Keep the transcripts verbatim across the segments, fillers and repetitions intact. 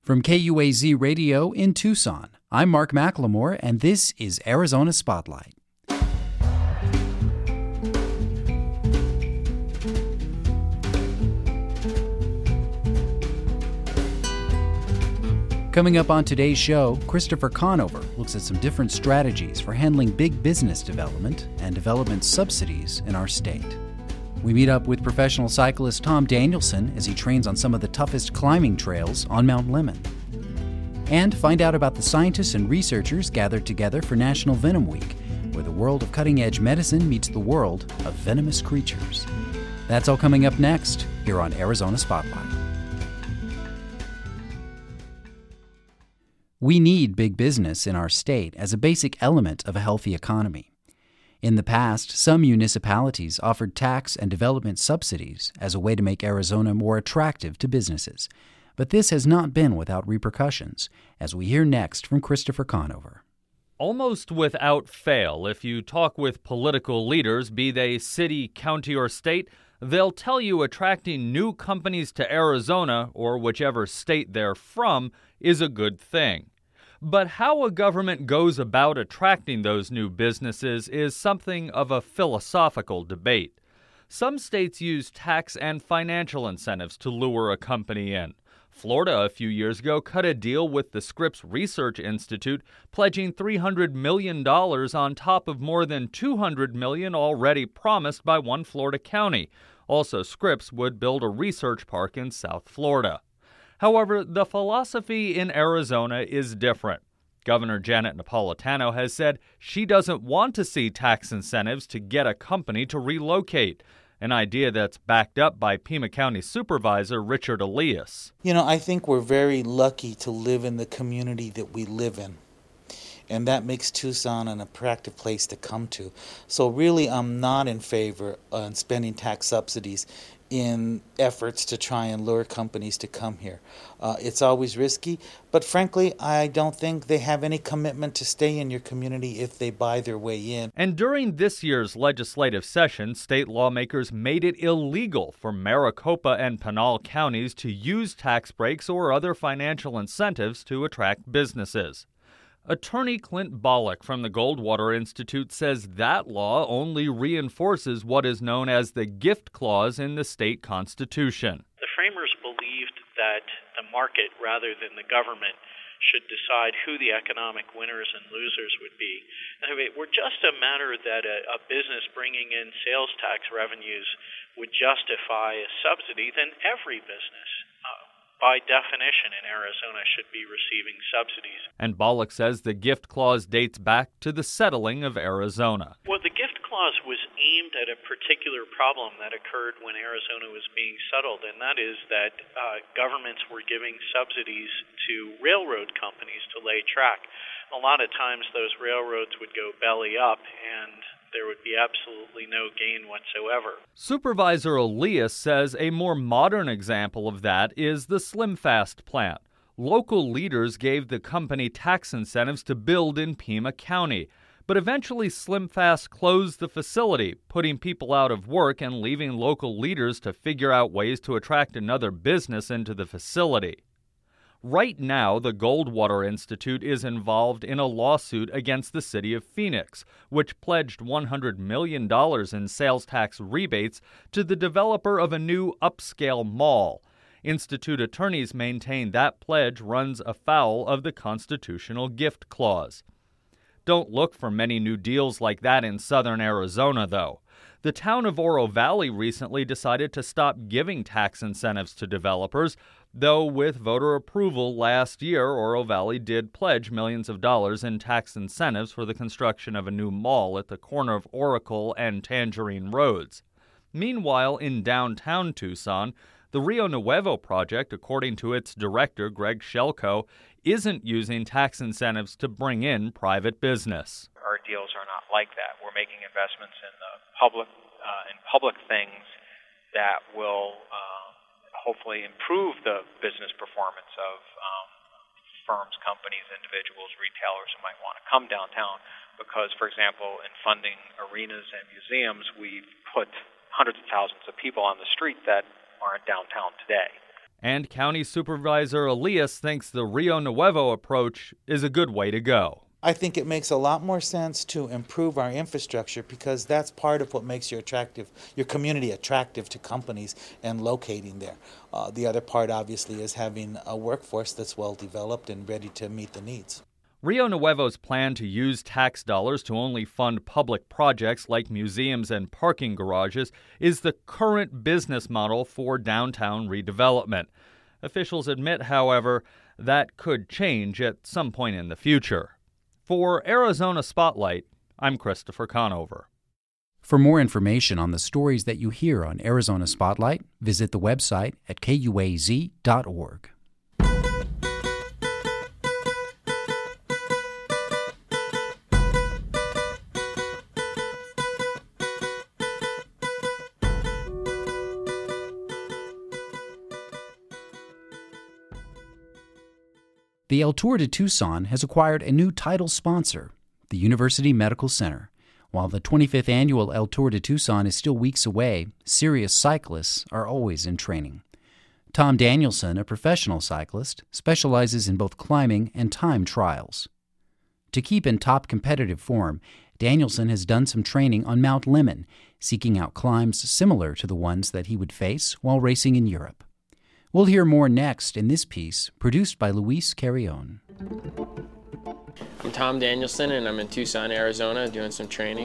From K U A Z Radio in Tucson, I'm Mark McLemore, and this is Arizona Spotlight. Coming up on today's show, Christopher Conover looks at some different strategies for handling big business development and development subsidies in our state. We meet up with professional cyclist Tom Danielson as he trains on some of the toughest climbing trails on Mount Lemmon. And find out about the scientists and researchers gathered together for National Venom Week, where the world of cutting-edge medicine meets the world of venomous creatures. That's all coming up next here on Arizona Spotlight. We need big business in our state as a basic element of a healthy economy. In the past, some municipalities offered tax and development subsidies as a way to make Arizona more attractive to businesses. But this has not been without repercussions, as we hear next from Christopher Conover. Almost without fail, if you talk with political leaders, be they city, county, or state, they'll tell you attracting new companies to Arizona, or whichever state they're from, is a good thing. But how a government goes about attracting those new businesses is something of a philosophical debate. Some states use tax and financial incentives to lure a company in. Florida, a few years ago, cut a deal with the Scripps Research Institute, pledging three hundred million dollars on top of more than two hundred million dollars already promised by one Florida county. Also, Scripps would build a research park in South Florida. However, the philosophy in Arizona is different. Governor Janet Napolitano has said she doesn't want to see tax incentives to get a company to relocate, an idea that's backed up by Pima County Supervisor Richard Elias. You know, I think we're very lucky to live in the community that we live in, and that makes Tucson an attractive place to come to. So really, I'm not in favor of spending tax subsidies in efforts to try and lure companies to come here. Uh, it's always risky, but frankly, I don't think they have any commitment to stay in your community if they buy their way in. And during this year's legislative session, state lawmakers made it illegal for Maricopa and Pinal counties to use tax breaks or other financial incentives to attract businesses. Attorney Clint Bollock from the Goldwater Institute says that law only reinforces what is known as the gift clause in the state constitution. The framers believed that the market, rather than the government, should decide who the economic winners and losers would be. And if it were just a matter that a, a business bringing in sales tax revenues would justify a subsidy, then every business uh, by definition in Arizona should be receiving subsidies. And Bollock says the gift clause dates back to the settling of Arizona. Well, the gift clause was aimed at a particular problem that occurred when Arizona was being settled, and that is that uh, governments were giving subsidies to railroad companies to lay track. A lot of times those railroads would go belly up, and there would be absolutely no gain whatsoever. Supervisor Elias says a more modern example of that is the SlimFast plant. Local leaders gave the company tax incentives to build in Pima County, but eventually SlimFast closed the facility, putting people out of work and leaving local leaders to figure out ways to attract another business into the facility. Right now, the Goldwater Institute is involved in a lawsuit against the city of Phoenix, which pledged one hundred million dollars in sales tax rebates to the developer of a new upscale mall. Institute attorneys maintain that pledge runs afoul of the constitutional gift clause. Don't look for many new deals like that in southern Arizona, though. The town of Oro Valley recently decided to stop giving tax incentives to developers, though with voter approval last year, Oro Valley did pledge millions of dollars in tax incentives for the construction of a new mall at the corner of Oracle and Tangerine Roads. Meanwhile, in downtown Tucson, the Rio Nuevo project, according to its director, Greg Shelko, isn't using tax incentives to bring in private business. Our deals are not like that. We're making investments in the public, uh, in public things that will uh, hopefully improve the business performance of um, firms, companies, individuals, retailers who might want to come downtown. Because, for example, in funding arenas and museums, we've put hundreds of thousands of people on the street that aren't downtown today. And County Supervisor Elias thinks the Rio Nuevo approach is a good way to go. I think it makes a lot more sense to improve our infrastructure because that's part of what makes your attractive, your community attractive to companies and locating there. Uh, the other part, obviously, is having a workforce that's well developed and ready to meet the needs. Rio Nuevo's plan to use tax dollars to only fund public projects like museums and parking garages is the current business model for downtown redevelopment. Officials admit, however, that could change at some point in the future. For Arizona Spotlight, I'm Christopher Conover. For more information on the stories that you hear on Arizona Spotlight, visit the website at K U A Z dot org. The El Tour de Tucson has acquired a new title sponsor, the University Medical Center. While the twenty-fifth annual El Tour de Tucson is still weeks away, serious cyclists are always in training. Tom Danielson, a professional cyclist, specializes in both climbing and time trials. To keep in top competitive form, Danielson has done some training on Mount Lemmon, seeking out climbs similar to the ones that he would face while racing in Europe. We'll hear more next in this piece, produced by Luis Carrion. I'm Tom Danielson, and I'm in Tucson, Arizona, doing some training.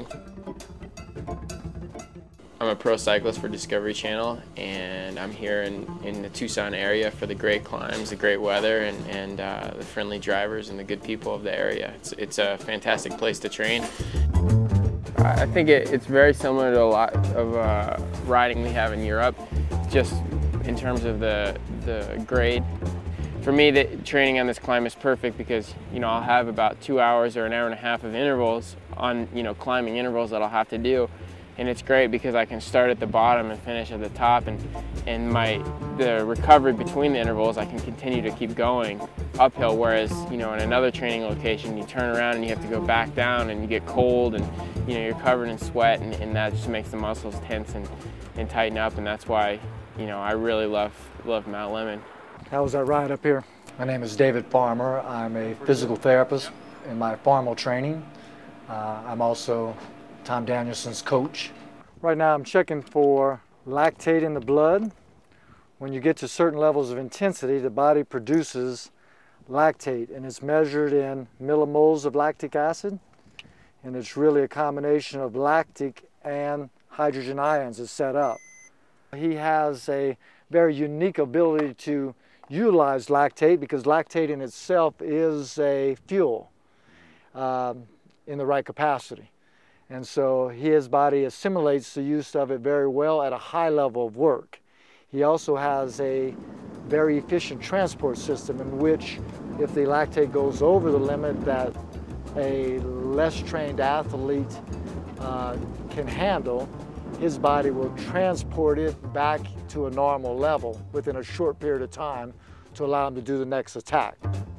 I'm a pro cyclist for Discovery Channel, and I'm here in, in the Tucson area for the great climbs, the great weather, and, and uh, the friendly drivers and the good people of the area. It's, it's a fantastic place to train. I think it, it's very similar to a lot of uh, riding we have in Europe, just in terms of the, the grade. For me, the training on this climb is perfect because, you know, I'll have about two hours or an hour and a half of intervals on, you know, climbing intervals that I'll have to do. And it's great because I can start at the bottom and finish at the top, and, and my, the recovery between the intervals, I can continue to keep going uphill, whereas, you know, in another training location, you turn around and you have to go back down and you get cold and, you know, you're covered in sweat, and, and that just makes the muscles tense and, and tighten up, and that's why, you know, I really love, love Mount Lemmon. How was that ride up here? My name is David Farmer. I'm a physical therapist in my formal training. Uh, I'm also Tom Danielson's coach. Right now I'm checking for lactate in the blood. When you get to certain levels of intensity, the body produces lactate, and it's measured in millimoles of lactic acid, and it's really a combination of lactic and hydrogen ions is set up. He has a very unique ability to utilize lactate because lactate in itself is a fuel um, in the right capacity. And so his body assimilates the use of it very well at a high level of work. He also has a very efficient transport system in which if the lactate goes over the limit that a less trained athlete uh, can handle, his body will transport it back to a normal level within a short period of time to allow him to do the next attack.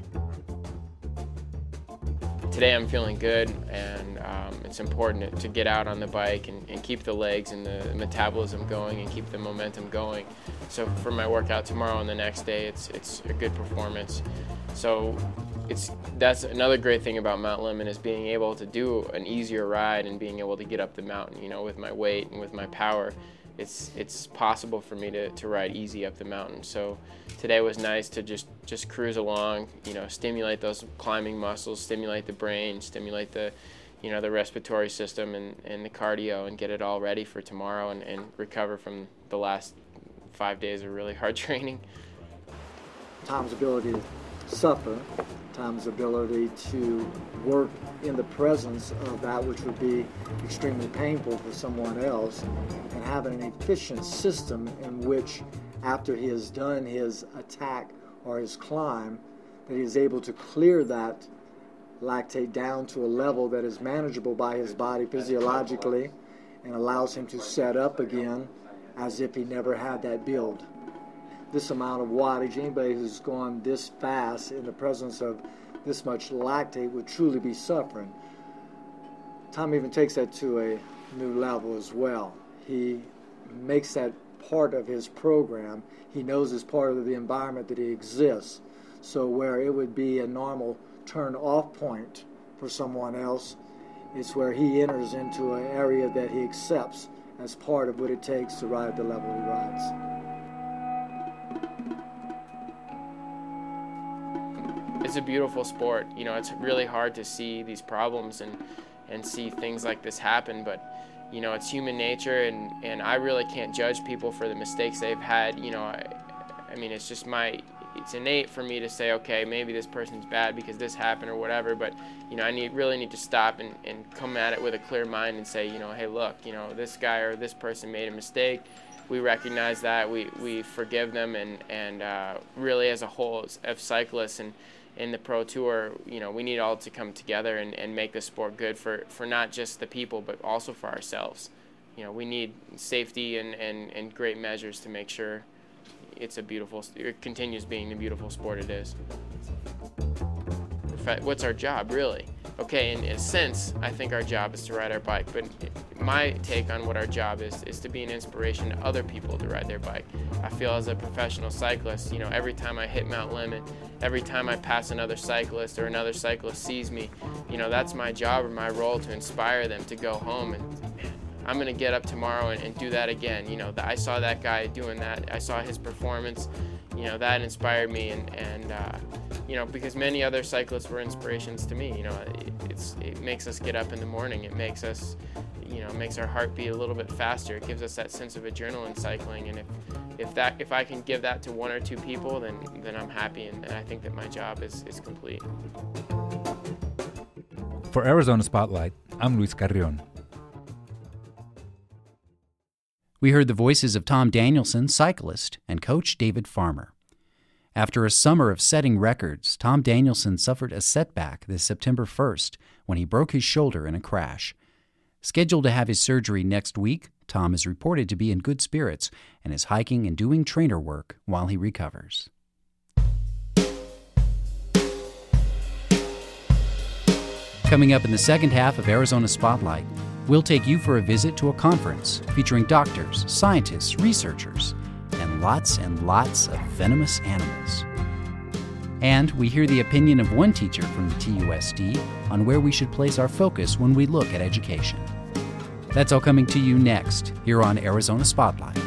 Today I'm feeling good, and um, it's important to get out on the bike and, and keep the legs and the metabolism going and keep the momentum going. So for my workout tomorrow and the next day, it's, it's a good performance. So it's, that's another great thing about Mount Lemmon is being able to do an easier ride and being able to get up the mountain, you know, with my weight and with my power. It's, it's possible for me to, to ride easy up the mountain. So today was nice to just, just cruise along, you know, stimulate those climbing muscles, stimulate the brain, stimulate the, you know, the respiratory system and, and the cardio, and get it all ready for tomorrow and, and recover from the last five days of really hard training. Tom's ability to suffer, Tom's ability to work in the presence of that which would be extremely painful for someone else, and having an efficient system in which after he has done his attack or his climb, that he is able to clear that lactate down to a level that is manageable by his body physiologically and allows him to set up again as if he never had that build. This amount of wattage, anybody who's gone this fast in the presence of this much lactate would truly be suffering. Tom even takes that to a new level as well. He makes that part of his program. He knows it's part of the environment that he exists. So where it would be a normal turn-off point for someone else, it's where he enters into an area that he accepts as part of what it takes to ride the level he rides. It's a beautiful sport. You know, it's really hard to see these problems and, and see things like this happen, but you know, it's human nature, and, and I really can't judge people for the mistakes they've had. You know, I, I mean, it's just my, it's innate for me to say, okay, maybe this person's bad because this happened or whatever, but, you know, I need really need to stop and, and come at it with a clear mind and say, you know, hey, look, you know, this guy or this person made a mistake. We recognize that, we, we forgive them, and, and uh, really as a whole, as, as cyclists and in the Pro Tour, you know, we need all to come together and, and make the sport good for, for not just the people, but also for ourselves. You know, we need safety and, and, and great measures to make sure it's a beautiful, it continues being the beautiful sport it is. What's our job, really? Okay, in a sense, I think our job is to ride our bike, but my take on what our job is is to be an inspiration to other people to ride their bike. I feel as a professional cyclist, you know, every time I hit Mount Limit, every time I pass another cyclist or another cyclist sees me, you know, that's my job or my role to inspire them to go home and, man, I'm going to get up tomorrow and, and do that again. You know, I saw that guy doing that. I saw his performance. You know, that inspired me, and, and uh, you know, because many other cyclists were inspirations to me. You know, it, it's, it makes us get up in the morning. It makes us, you know, makes our heart beat a little bit faster. It gives us that sense of adrenaline cycling, and if, if that, if I can give that to one or two people, then, then I'm happy, and, and I think that my job is, is complete. For Arizona Spotlight, I'm Luis Carrion. We heard the voices of Tom Danielson, cyclist, and coach David Farmer. After a summer of setting records, Tom Danielson suffered a setback this September first when he broke his shoulder in a crash. Scheduled to have his surgery next week, Tom is reported to be in good spirits and is hiking and doing trainer work while he recovers. Coming up in the second half of Arizona Spotlight, we'll take you for a visit to a conference featuring doctors, scientists, researchers, and lots and lots of venomous animals. And we hear the opinion of one teacher from the T U S D on where we should place our focus when we look at education. That's all coming to you next, here on Arizona Spotlight.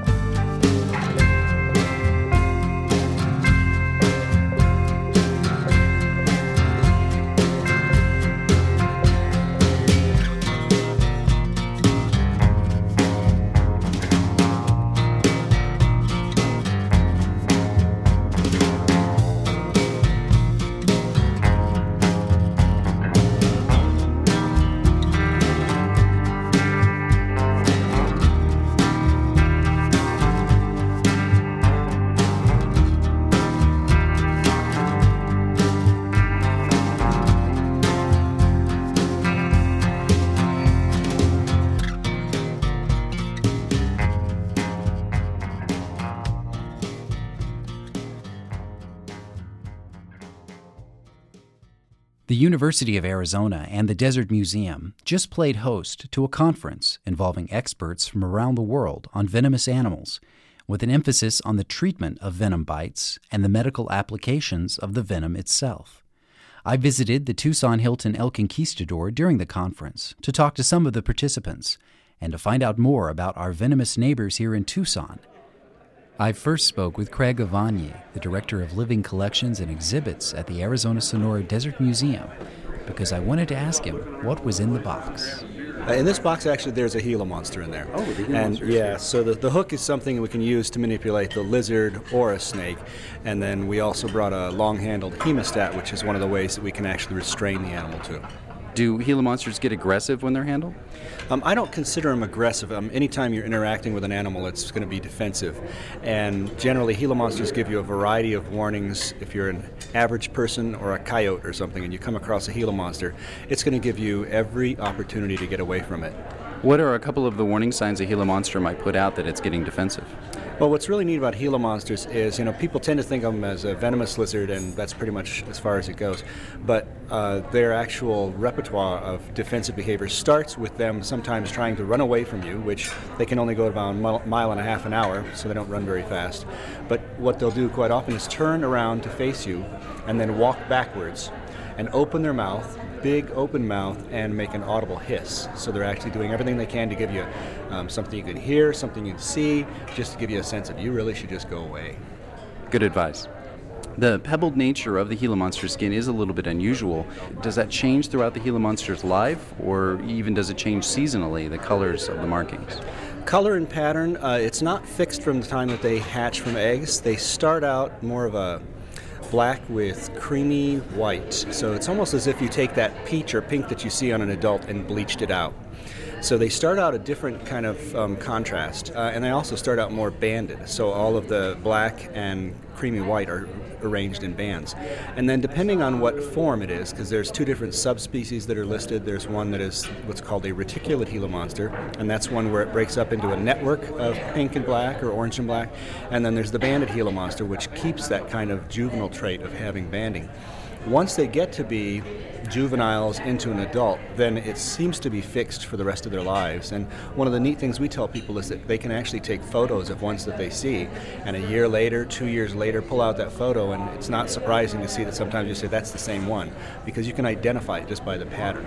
The University of Arizona and the Desert Museum just played host to a conference involving experts from around the world on venomous animals, with an emphasis on the treatment of venom bites and the medical applications of the venom itself. I visited the Tucson Hilton El Conquistador during the conference to talk to some of the participants and to find out more about our venomous neighbors here in Tucson. I first spoke with Craig Avanye, the Director of Living Collections and Exhibits at the Arizona Sonora Desert Museum, because I wanted to ask him what was in the box. Uh, in this box, actually, there's a Gila monster in there. Oh, the Gila and monster. Yeah, so the, the hook is something we can use to manipulate the lizard or a snake. And then we also brought a long-handled hemostat, which is one of the ways that we can actually restrain the animal too. Do Gila monsters get aggressive when they're handled? Um, I don't consider them aggressive. Um, anytime you're interacting with an animal, it's going to be defensive. And generally, Gila monsters give you a variety of warnings. If you're an average person or a coyote or something and you come across a Gila monster, it's going to give you every opportunity to get away from it. What are a couple of the warning signs a Gila monster might put out that it's getting defensive? Well, what's really neat about Gila monsters is, you know, people tend to think of them as a venomous lizard, and that's pretty much as far as it goes. But uh, their actual repertoire of defensive behavior starts with them sometimes trying to run away from you, which they can only go about a mile, mile and a half an hour, so they don't run very fast. But what they'll do quite often is turn around to face you and then walk backwards and open their mouth, big open mouth, and make an audible hiss. So they're actually doing everything they can to give you um, something you can hear, something you can see, just to give you a sense of you really should just go away. Good advice. The pebbled nature of the Gila monster skin is a little bit unusual. Does that change throughout the Gila monster's life, or even does it change seasonally, the colors of the markings? Color and pattern, uh, it's not fixed from the time that they hatch from eggs. They start out more of a black with creamy white. So it's almost as if you take that peach or pink that you see on an adult and bleached it out. So they start out a different kind of um, contrast, uh, and they also start out more banded. So all of the black and creamy white are arranged in bands. And then depending on what form it is, because there's two different subspecies that are listed. There's one that is what's called a reticulate Gila monster, and that's one where it breaks up into a network of pink and black or orange and black. And then there's the banded Gila monster, which keeps that kind of juvenile trait of having banding. Once they get to be juveniles into an adult, then it seems to be fixed for the rest of their lives. And one of the neat things we tell people is that they can actually take photos of ones that they see, and a year later, two years later, pull out that photo, and it's not surprising to see that sometimes you say that's the same one, because you can identify it just by the pattern.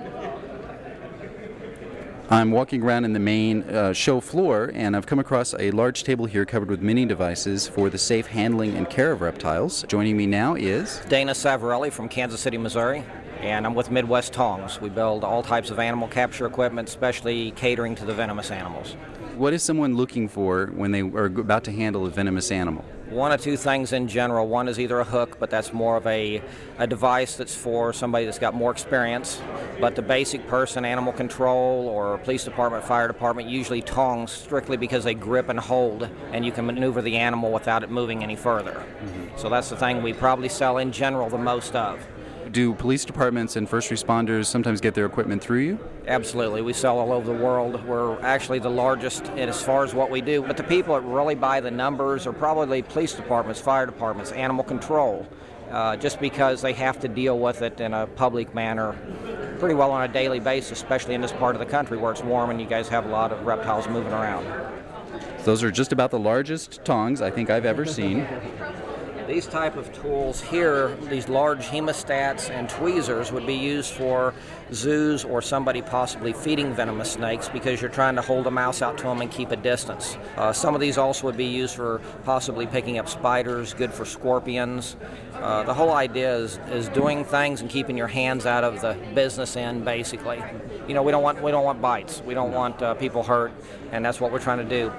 I'm walking around in the main uh, show floor, and I've come across a large table here covered with many devices for the safe handling and care of reptiles. Joining me now is Dana Savarelli from Kansas City, Missouri, and I'm with Midwest Tongs. We build all types of animal capture equipment, especially catering to the venomous animals. What is someone looking for when they are about to handle a venomous animal? One or two things in general. One is either a hook, but that's more of a, a device that's for somebody that's got more experience. But the basic person, animal control or police department, fire department, usually tongs strictly because they grip and hold, and you can maneuver the animal without it moving any further. Mm-hmm. So that's the thing we probably sell in general the most of. Do police departments and first responders sometimes get their equipment through you? Absolutely. We sell all over the world. We're actually the largest as far as what we do. But the people that really buy the numbers are probably police departments, fire departments, animal control, uh, just because they have to deal with it in a public manner pretty well on a daily basis, especially in this part of the country where it's warm and you guys have a lot of reptiles moving around. Those are just about the largest tongs I think I've ever seen. These type of tools here, these large hemostats and tweezers, would be used for zoos or somebody possibly feeding venomous snakes because you're trying to hold a mouse out to them and keep a distance. Uh, some of these also would be used for possibly picking up spiders, good for scorpions. Uh, the whole idea is, is doing things and keeping your hands out of the business end, basically. You know, we don't want we don't want bites. We don't want uh, people hurt, and that's what we're trying to do.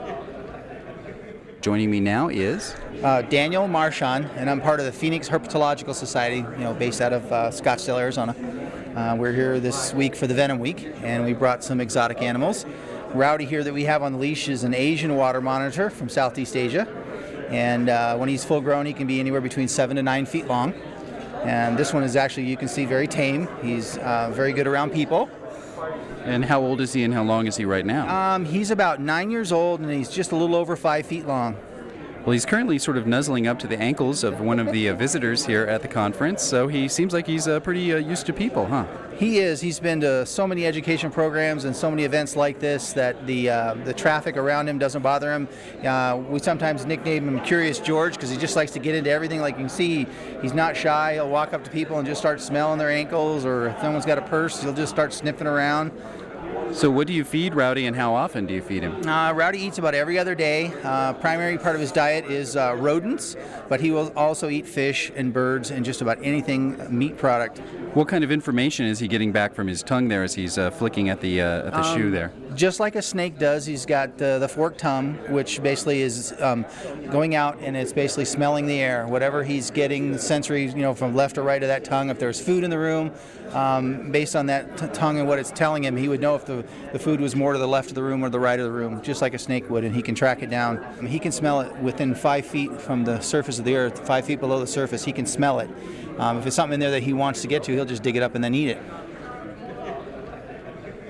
Joining me now is uh, Daniel Marchand, and I'm part of the Phoenix Herpetological Society, you know, based out of uh, Scottsdale, Arizona. Uh, we're here this week for the Venom Week, and we brought some exotic animals. Rowdy here that we have on the leash is an Asian water monitor from Southeast Asia, and uh, when he's full grown, he can be anywhere between seven to nine feet long. And this one is actually, you can see, very tame. He's uh, very good around people. And how old is he and how long is he right now? Um, he's about nine years old and he's just a little over five feet long. Well, he's currently sort of nuzzling up to the ankles of one of the uh, visitors here at the conference, so he seems like he's uh, pretty uh, used to people, huh? He is. He's been to so many education programs and so many events like this that the uh, the traffic around him doesn't bother him. Uh, we sometimes nickname him Curious George because he just likes to get into everything. Like you can see, he's not shy. He'll walk up to people and just start smelling their ankles, or if someone's got a purse, he'll just start sniffing around. So what do you feed Rowdy and how often do you feed him? Uh, Rowdy eats about every other day. Uh, primary part of his diet is uh, rodents, but he will also eat fish and birds and just about anything meat product. What kind of information is he getting back from his tongue there as he's uh, flicking at the, uh, at the um, shoe there? Just like a snake does, he's got uh, the forked tongue, which basically is um, going out and it's basically smelling the air. Whatever he's getting sensory, you know, from left or right of that tongue. If there's food in the room, um, based on that t- tongue and what it's telling him, he would know if the, the food was more to the left of the room or the right of the room, just like a snake would, and he can track it down. He can smell it within five feet from the surface of the earth, five feet below the surface. He can smell it. Um, if it's something in there that he wants to get to, he'll just dig it up and then eat it.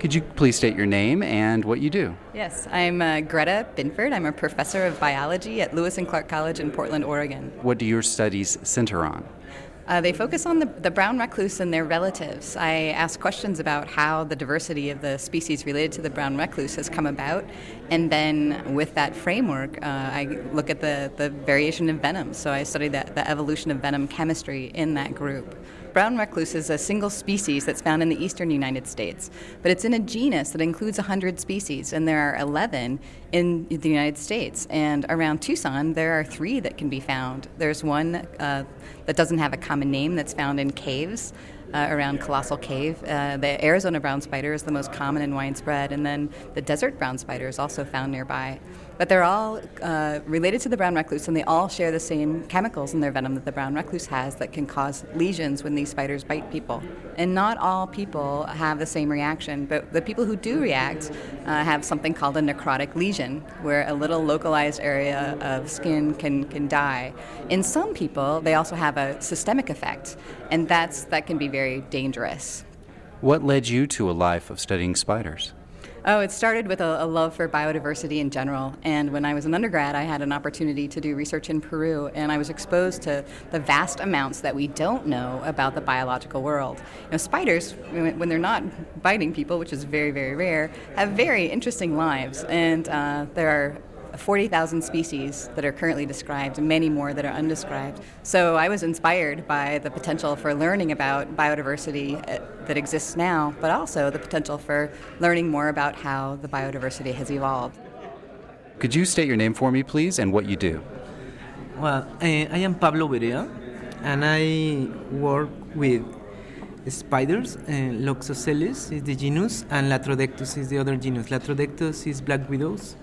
Could you please state your name and what you do? Yes, I'm uh, Greta Binford. I'm a professor of biology at Lewis and Clark College in Portland, Oregon. What do your studies center on? Uh, they focus on the, the brown recluse and their relatives. I ask questions about how the diversity of the species related to the brown recluse has come about, and then with that framework, uh, I look at the, the variation in venom. So I study the, the evolution of venom chemistry in that group. Brown recluse is a single species that's found in the eastern United States, but it's in a genus that includes one hundred species, and there are eleven in the United States. And around Tucson, there are three that can be found. There's one uh, that doesn't have a common name that's found in caves uh, around Colossal Cave. Uh, the Arizona brown spider is the most common and widespread, and then the desert brown spider is also found nearby. But they're all uh, related to the brown recluse, and they all share the same chemicals in their venom that the brown recluse has that can cause lesions when these spiders bite people. And not all people have the same reaction, but the people who do react uh, have something called a necrotic lesion, where a little localized area of skin can, can die. In some people, they also have a systemic effect, and that's that can be very dangerous. What led you to a life of studying spiders? Oh, it started with a, a love for biodiversity in general. And when I was an undergrad, I had an opportunity to do research in Peru, and I was exposed to the vast amounts that we don't know about the biological world. You know, spiders, when they're not biting people, which is very, very rare, have very interesting lives. And uh, there are forty thousand species that are currently described, and many more that are undescribed. So I was inspired by the potential for learning about biodiversity that exists now, but also the potential for learning more about how the biodiversity has evolved. Could you state your name for me, please, and what you do? Well, uh, I am Pablo Berea, and I work with spiders. Uh, Loxosceles is the genus, and Latrodectus is the other genus. Latrodectus is black widows,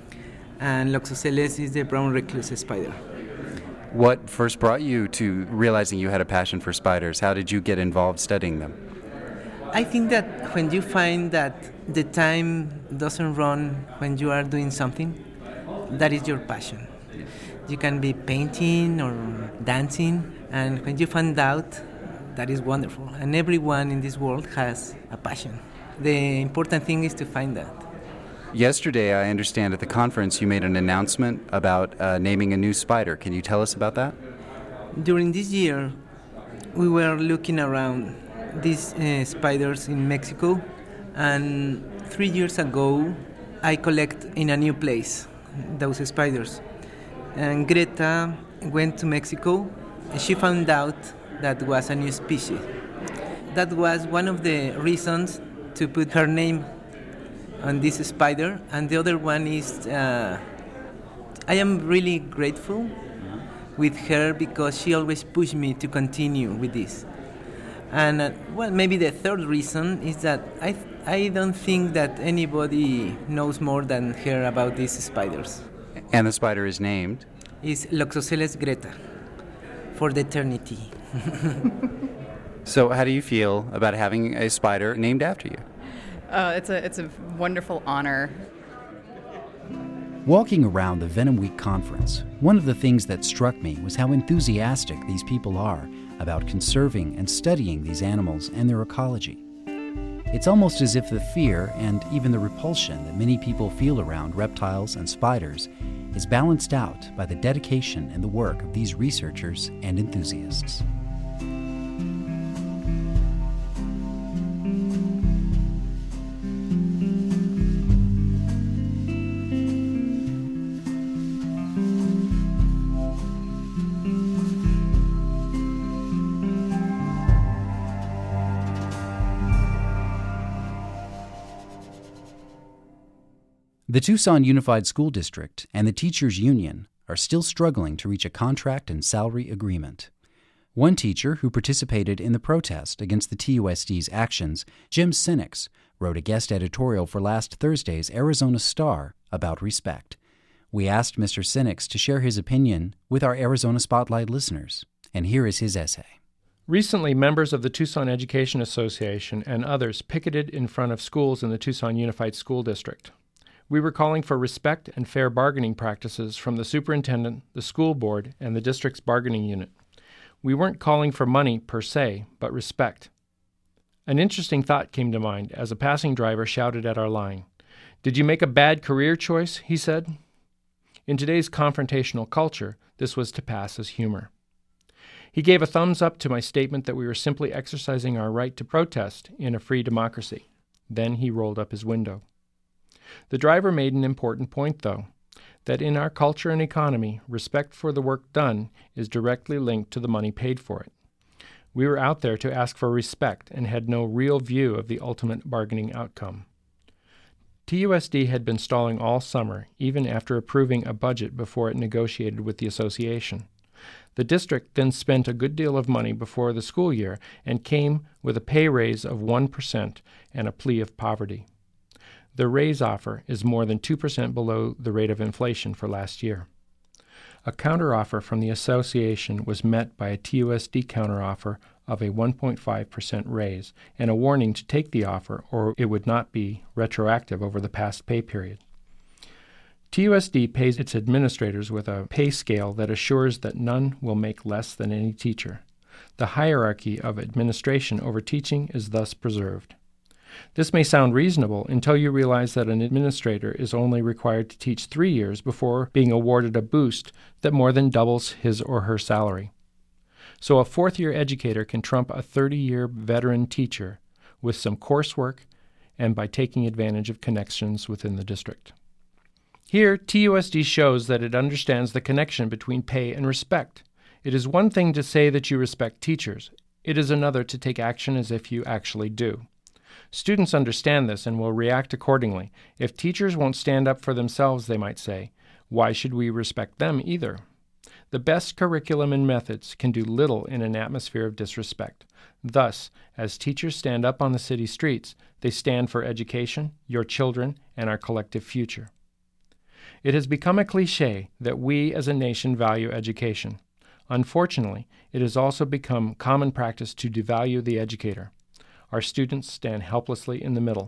and Loxosceles is the brown recluse spider. What first brought you to realizing you had a passion for spiders? How did you get involved studying them? I think that when you find that the time doesn't run when you are doing something, that is your passion. You can be painting or dancing, and when you find out, that is wonderful. And everyone in this world has a passion. The important thing is to find that. Yesterday, I understand at the conference you made an announcement about uh, naming a new spider. Can you tell us about that? During this year, we were looking around these uh, spiders in Mexico, and three years ago, I collect in a new place those spiders. And Greta went to Mexico, and she found out that was a new species. That was one of the reasons to put her name on this spider, and the other one is uh, I am really grateful with her because she always pushed me to continue with this. And uh, well, maybe the third reason is that I th- I don't think that anybody knows more than her about these spiders. And the spider is named? Is Loxosceles Greta, for the eternity. So how do you feel about having a spider named after you? Uh, it's a it's a wonderful honor. Walking around the Venom Week conference, one of the things that struck me was how enthusiastic these people are about conserving and studying these animals and their ecology. It's almost as if the fear and even the repulsion that many people feel around reptiles and spiders is balanced out by the dedication and the work of these researchers and enthusiasts. The Tucson Unified School District and the Teachers Union are still struggling to reach a contract and salary agreement. One teacher who participated in the protest against the T U S D's actions, Jim Sinix, wrote a guest editorial for last Thursday's Arizona Star about respect. We asked Mister Sinix to share his opinion with our Arizona Spotlight listeners, and here is his essay. Recently, members of the Tucson Education Association and others picketed in front of schools in the Tucson Unified School District. We were calling for respect and fair bargaining practices from the superintendent, the school board, and the district's bargaining unit. We weren't calling for money per se, but respect. An interesting thought came to mind as a passing driver shouted at our line. "Did you make a bad career choice?" he said. In today's confrontational culture, this was to pass as humor. He gave a thumbs up to my statement that we were simply exercising our right to protest in a free democracy. Then he rolled up his window. The driver made an important point, though, that in our culture and economy, respect for the work done is directly linked to the money paid for it. We were out there to ask for respect and had no real view of the ultimate bargaining outcome. T U S D had been stalling all summer, even after approving a budget before it negotiated with the association. The district then spent a good deal of money before the school year and came with a pay raise of one percent and a plea of poverty. The raise offer is more than two percent below the rate of inflation for last year. A counteroffer from the association was met by a T U S D counteroffer of a one point five percent raise and a warning to take the offer or it would not be retroactive over the past pay period. T U S D pays its administrators with a pay scale that assures that none will make less than any teacher. The hierarchy of administration over teaching is thus preserved. This may sound reasonable until you realize that an administrator is only required to teach three years before being awarded a boost that more than doubles his or her salary. So a fourth-year educator can trump a thirty-year veteran teacher with some coursework and by taking advantage of connections within the district. Here, T U S D shows that it understands the connection between pay and respect. It is one thing to say that you respect teachers. It is another to take action as if you actually do. Students understand this and will react accordingly. If teachers won't stand up for themselves, they might say, why should we respect them either? The best curriculum and methods can do little in an atmosphere of disrespect. Thus, as teachers stand up on the city streets, they stand for education, your children, and our collective future. It has become a cliché that we as a nation value education. Unfortunately, it has also become common practice to devalue the educator. Our students stand helplessly in the middle.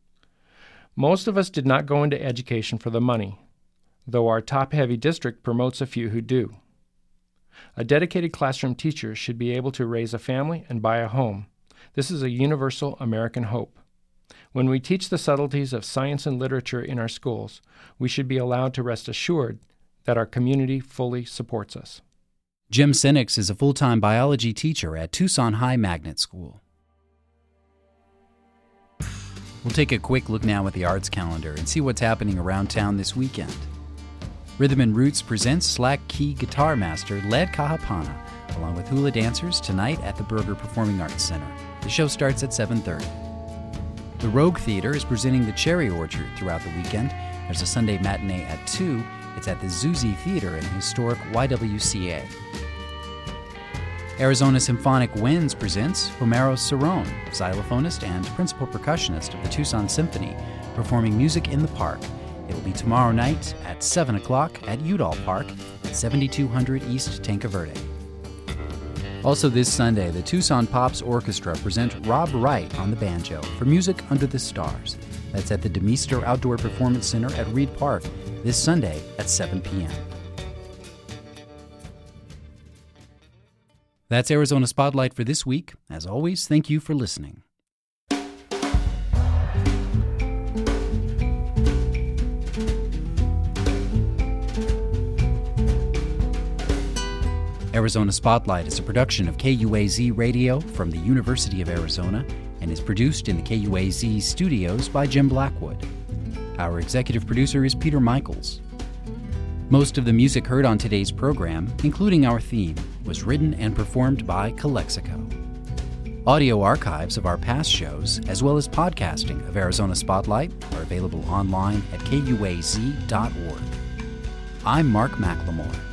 Most of us did not go into education for the money, though our top-heavy district promotes a few who do. A dedicated classroom teacher should be able to raise a family and buy a home. This is a universal American hope. When we teach the subtleties of science and literature in our schools, we should be allowed to rest assured that our community fully supports us. Jim Sinix is a full-time biology teacher at Tucson High Magnet School. We'll take a quick look now at the arts calendar and see what's happening around town this weekend. Rhythm and Roots presents Slack Key Guitar Master Led Kahapana, along with hula dancers tonight at the Berger Performing Arts Center. The show starts at seven thirty. The Rogue Theater is presenting The Cherry Orchard throughout the weekend. There's a Sunday matinee at two. It's at the Zuzi Theater in the historic Y W C A. Arizona Symphonic Winds presents Homero Cerrone, xylophonist and principal percussionist of the Tucson Symphony, performing music in the park. It will be tomorrow night at seven o'clock at Udall Park at seventy-two hundred East Tanca Verde. Also this Sunday, the Tucson Pops Orchestra present Rob Wright on the banjo for Music Under the Stars. That's at the DeMeester Outdoor Performance Center at Reed Park this Sunday at seven p.m. That's Arizona Spotlight for this week. As always, thank you for listening. Arizona Spotlight is a production of K U A Z Radio from the University of Arizona and is produced in the K U A Z studios by Jim Blackwood. Our executive producer is Peter Michaels. Most of the music heard on today's program, including our theme, was written and performed by Calexico. Audio archives of our past shows, as well as podcasting of Arizona Spotlight, are available online at K U A Z dot org. I'm Mark McLemore.